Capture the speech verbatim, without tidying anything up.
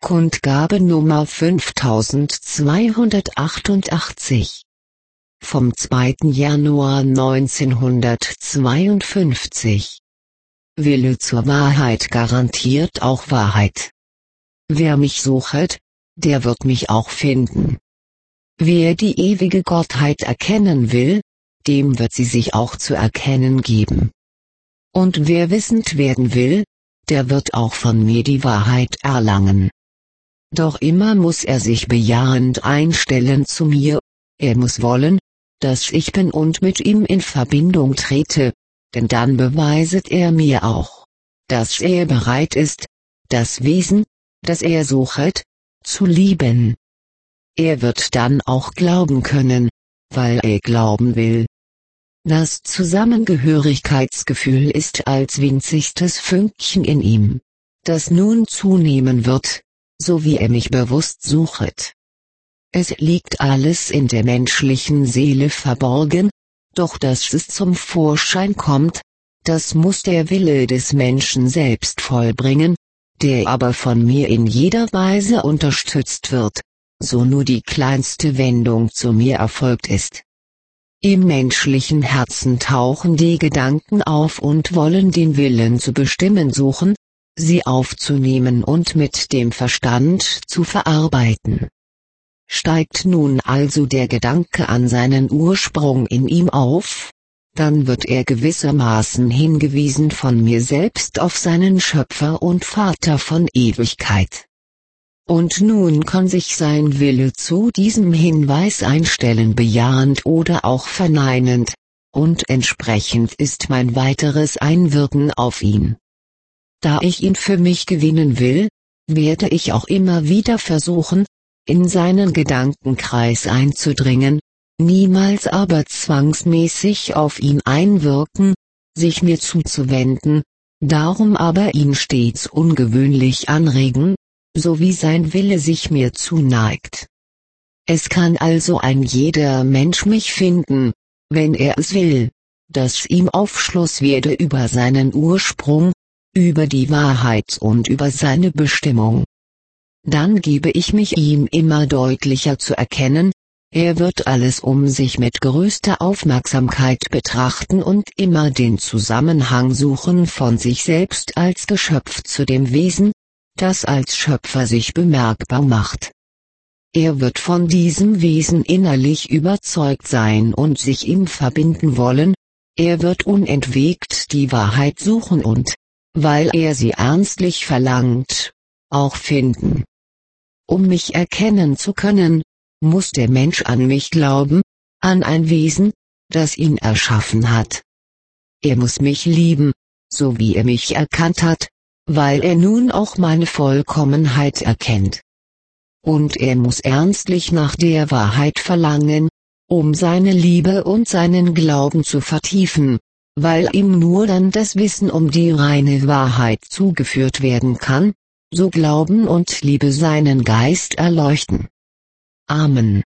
Kundgabe Nummer fünftausendzweihundertachtundachtzig vom zweiten Januar neunzehnhundertzweiundfünfzig. Wille zur Wahrheit garantiert auch Wahrheit. Wer mich suchet, der wird mich auch finden. Wer die ewige Gottheit erkennen will, dem wird sie sich auch zu erkennen geben. Und wer wissend werden will, der wird auch von mir die Wahrheit erlangen. Doch immer muss er sich bejahend einstellen zu mir, er muss wollen, dass ich bin und mit ihm in Verbindung trete, denn dann beweiset er mir auch, dass er bereit ist, das Wesen, das er suchet, zu lieben. Er wird dann auch glauben können, weil er glauben will. Das Zusammengehörigkeitsgefühl ist als winzigstes Fünkchen in ihm, das nun zunehmen wird, so wie er mich bewusst suchet. Es liegt alles in der menschlichen Seele verborgen, doch dass es zum Vorschein kommt, das muss der Wille des Menschen selbst vollbringen, der aber von mir in jeder Weise unterstützt wird, so nur die kleinste Wendung zu mir erfolgt ist. Im menschlichen Herzen tauchen die Gedanken auf und wollen den Willen zu bestimmen suchen, sie aufzunehmen und mit dem Verstand zu verarbeiten. Steigt nun also der Gedanke an seinen Ursprung in ihm auf, dann wird er gewissermaßen hingewiesen von mir selbst auf seinen Schöpfer und Vater von Ewigkeit. Und nun kann sich sein Wille zu diesem Hinweis einstellen, bejahend oder auch verneinend, und entsprechend ist mein weiteres Einwirken auf ihn. Da ich ihn für mich gewinnen will, werde ich auch immer wieder versuchen, in seinen Gedankenkreis einzudringen, niemals aber zwangsmäßig auf ihn einwirken, sich mir zuzuwenden, darum aber ihn stets ungewöhnlich anregen, so wie sein Wille sich mir zuneigt. Es kann also ein jeder Mensch mich finden, wenn er es will, dass ihm Aufschluss werde über seinen Ursprung, über die Wahrheit und über seine Bestimmung. Dann gebe ich mich ihm immer deutlicher zu erkennen, er wird alles um sich mit größter Aufmerksamkeit betrachten und immer den Zusammenhang suchen von sich selbst als Geschöpf zu dem Wesen, das als Schöpfer sich bemerkbar macht. Er wird von diesem Wesen innerlich überzeugt sein und sich ihm verbinden wollen, er wird unentwegt die Wahrheit suchen und, weil er sie ernstlich verlangt, auch finden. Um mich erkennen zu können, muss der Mensch an mich glauben, an ein Wesen, das ihn erschaffen hat. Er muss mich lieben, so wie er mich erkannt hat, weil er nun auch meine Vollkommenheit erkennt. Und er muss ernstlich nach der Wahrheit verlangen, um seine Liebe und seinen Glauben zu vertiefen, weil ihm nur dann das Wissen um die reine Wahrheit zugeführt werden kann, so Glauben und Liebe seinen Geist erleuchten. Amen.